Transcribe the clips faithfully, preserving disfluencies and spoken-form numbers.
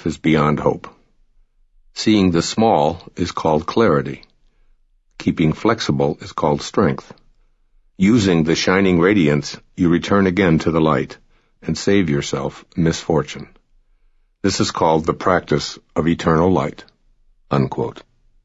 life is beyond hope. Seeing the small is called clarity. Keeping flexible is called strength. Using the shining radiance, you return again to the light and save yourself misfortune. This is called the practice of eternal light." Unquote.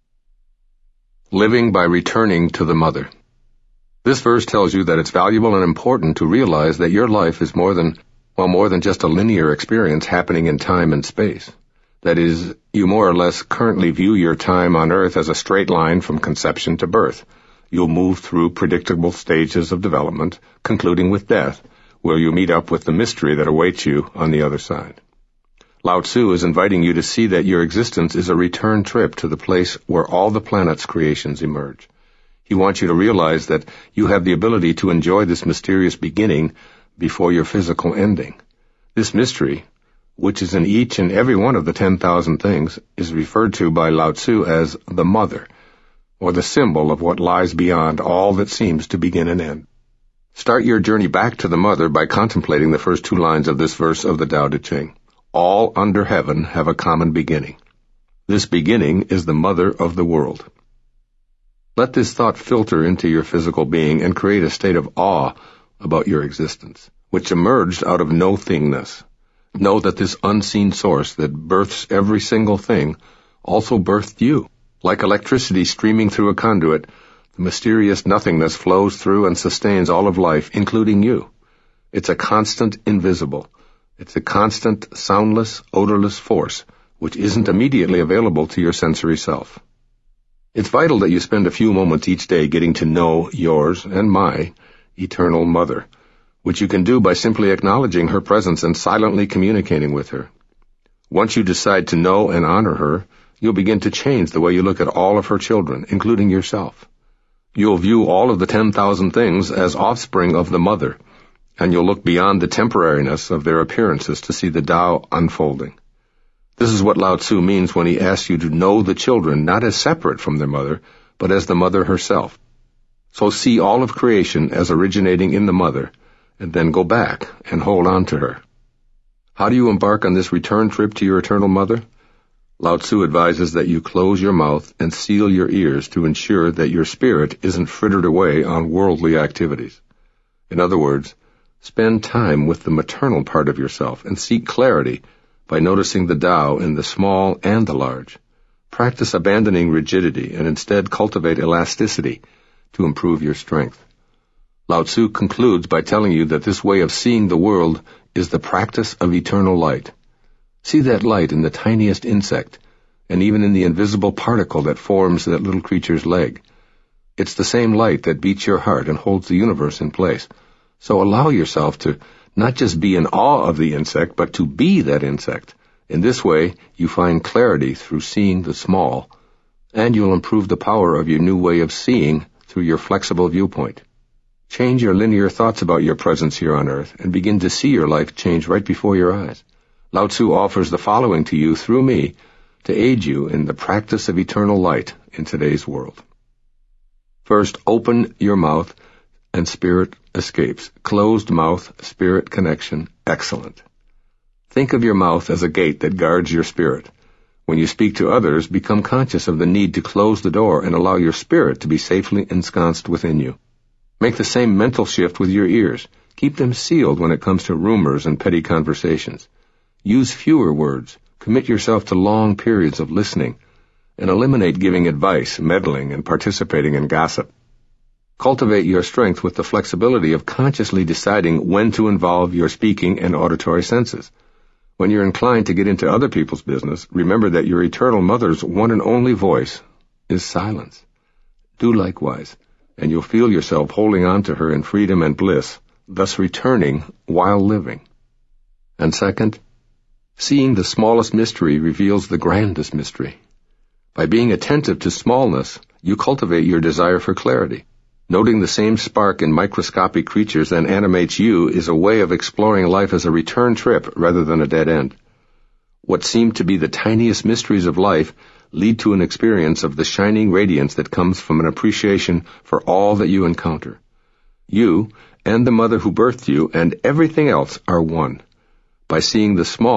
Living by returning to the mother. This verse tells you that it's valuable and important to realize that your life is more than, well, more than just a linear experience happening in time and space. That is, you more or less currently view your time on earth as a straight line from conception to birth. You'll move through predictable stages of development, concluding with death, where you meet up with the mystery that awaits you on the other side. Lao Tzu is inviting you to see that your existence is a return trip to the place where all the planet's creations emerge. He wants you to realize that you have the ability to enjoy this mysterious beginning before your physical ending. This mystery, which is in each and every one of the ten thousand things, is referred to by Lao Tzu as the mother, or the symbol of what lies beyond all that seems to begin and end. Start your journey back to the mother by contemplating the first two lines of this verse of the Tao Te Ching. All under heaven have a common beginning. This beginning is the mother of the world. Let this thought filter into your physical being and create a state of awe about your existence, which emerged out of no-thingness. Know that this unseen source that births every single thing also birthed you. Like electricity streaming through a conduit, the mysterious nothingness flows through and sustains all of life, including you. It's a constant invisible. It's a constant, soundless, odorless force, which isn't immediately available to your sensory self. It's vital that you spend a few moments each day getting to know yours and my eternal mother, which you can do by simply acknowledging her presence and silently communicating with her. Once you decide to know and honor her, you'll begin to change the way you look at all of her children, including yourself. You'll view all of the ten thousand things as offspring of the mother, and you'll look beyond the temporariness of their appearances to see the Tao unfolding. This is what Lao Tzu means when he asks you to know the children not as separate from their mother, but as the mother herself. So see all of creation as originating in the mother, and then go back and hold on to her. How do you embark on this return trip to your eternal mother? Lao Tzu advises that you close your mouth and seal your ears to ensure that your spirit isn't frittered away on worldly activities. In other words, spend time with the maternal part of yourself and seek clarity by noticing the Tao in the small and the large. Practice abandoning rigidity and instead cultivate elasticity to improve your strength. Lao Tzu concludes by telling you that this way of seeing the world is the practice of eternal light. See that light in the tiniest insect, and even in the invisible particle that forms that little creature's leg. It's the same light that beats your heart and holds the universe in place. So allow yourself to not just be in awe of the insect, but to be that insect. In this way, you find clarity through seeing the small, and you'll improve the power of your new way of seeing through your flexible viewpoint. Change your linear thoughts about your presence here on earth and begin to see your life change right before your eyes. Lao Tzu offers the following to you through me to aid you in the practice of eternal light in today's world. First, open your mouth and spirit escapes. Closed mouth, spirit connection, excellent. Think of your mouth as a gate that guards your spirit. When you speak to others, become conscious of the need to close the door and allow your spirit to be safely ensconced within you. Make the same mental shift with your ears. Keep them sealed when it comes to rumors and petty conversations. Use fewer words. Commit yourself to long periods of listening, and eliminate giving advice, meddling, and participating in gossip. Cultivate your strength with the flexibility of consciously deciding when to involve your speaking and auditory senses. When you're inclined to get into other people's business, remember that your eternal mother's one and only voice is silence. Do likewise, and you'll feel yourself holding on to her in freedom and bliss, thus returning while living. And second, seeing the smallest mystery reveals the grandest mystery. By being attentive to smallness, you cultivate your desire for clarity. Noting the same spark in microscopic creatures that animates you is a way of exploring life as a return trip rather than a dead end. What seem to be the tiniest mysteries of life lead to an experience of the shining radiance that comes from an appreciation for all that you encounter. You and the mother who birthed you and everything else are one. By seeing the small,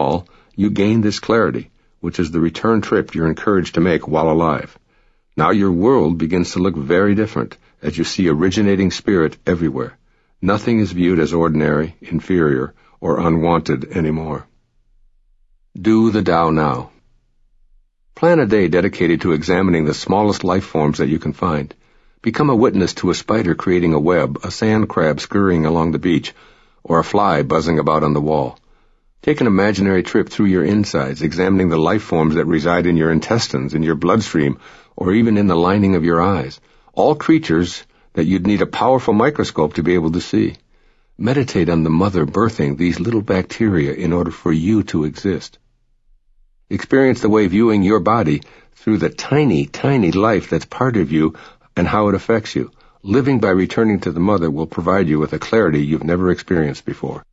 you gain this clarity, which is the return trip you're encouraged to make while alive. Now your world begins to look very different as you see originating spirit everywhere. Nothing is viewed as ordinary, inferior, or unwanted anymore. Do the Tao now. Plan a day dedicated to examining the smallest life forms that you can find. Become a witness to a spider creating a web, a sand crab scurrying along the beach, or a fly buzzing about on the wall. Take an imaginary trip through your insides, examining the life forms that reside in your intestines, in your bloodstream, or even in the lining of your eyes. All creatures that you'd need a powerful microscope to be able to see. Meditate on the mother birthing these little bacteria in order for you to exist. Experience the way viewing your body through the tiny, tiny life that's part of you and how it affects you. Living by returning to the mother will provide you with a clarity you've never experienced before.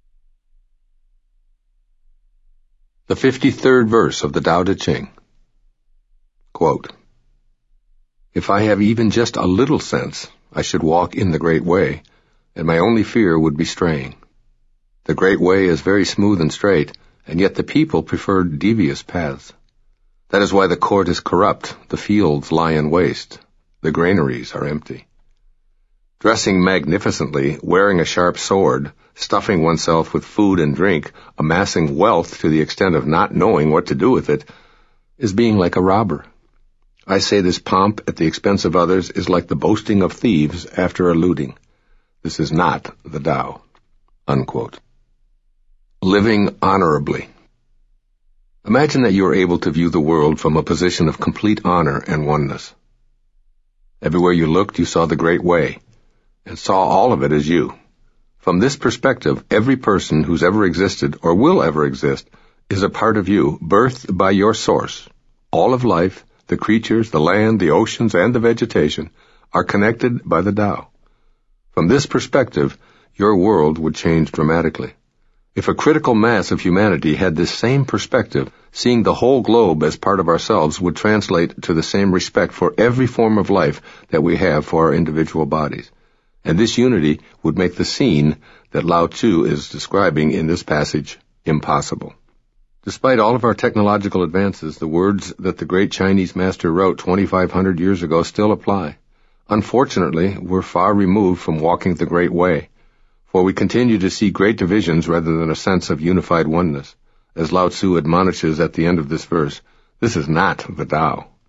The fifty-third verse of the Tao Te Ching. Quote, "If I have even just a little sense, I should walk in the great way, and my only fear would be straying. The great way is very smooth and straight, and yet the people prefer devious paths. That is why the court is corrupt, the fields lie in waste, the granaries are empty. Dressing magnificently, wearing a sharp sword, stuffing oneself with food and drink, amassing wealth to the extent of not knowing what to do with it, is being like a robber. I say this pomp at the expense of others is like the boasting of thieves after a looting. This is not the Tao." Unquote. Living honorably. Imagine that you are able to view the world from a position of complete honor and oneness. Everywhere you looked, you saw the great way, and saw all of it as you. From this perspective, every person who's ever existed or will ever exist is a part of you, birthed by your source. All of life, the creatures, the land, the oceans, and the vegetation are connected by the Tao. From this perspective, your world would change dramatically. If a critical mass of humanity had this same perspective, seeing the whole globe as part of ourselves would translate to the same respect for every form of life that we have for our individual bodies. And this unity would make the scene that Lao Tzu is describing in this passage impossible. Despite all of our technological advances, the words that the great Chinese master wrote twenty-five hundred years ago still apply. Unfortunately, we're far removed from walking the great way, for we continue to see great divisions rather than a sense of unified oneness. As Lao Tzu admonishes at the end of this verse, this is not the Tao.